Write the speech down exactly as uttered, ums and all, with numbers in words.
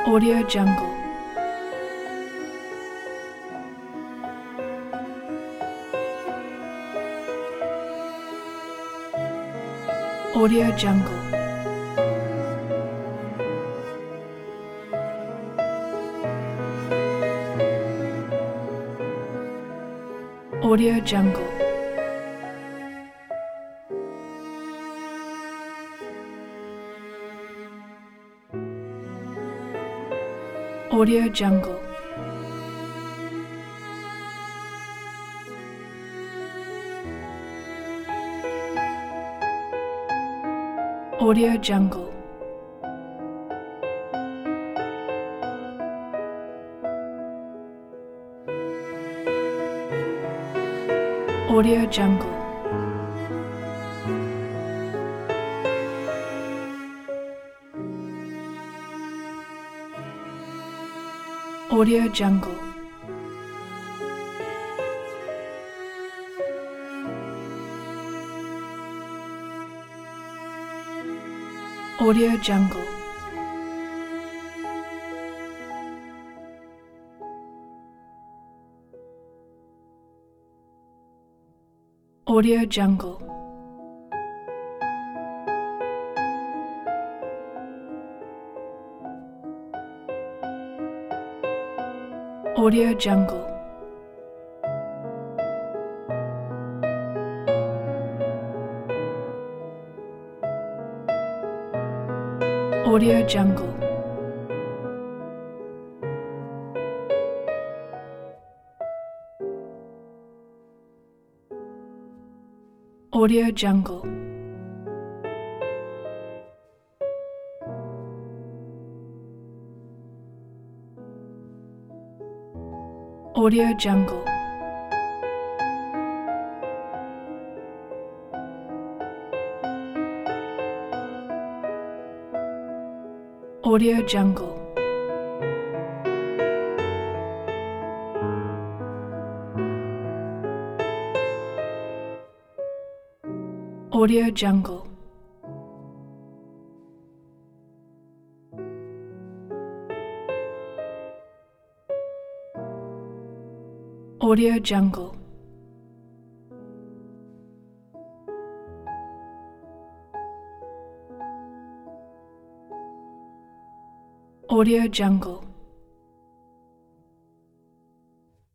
Audio Jungle. Audio Jungle. Audio Jungle. Audio Jungle. Audio Jungle. Audio Jungle. Audio Jungle. Audio Jungle. Audio Jungle. Audio Jungle. Audio Jungle. Audio Jungle. Audio Jungle. Audio Jungle. Audio Jungle. Audio Jungle. Audio Jungle.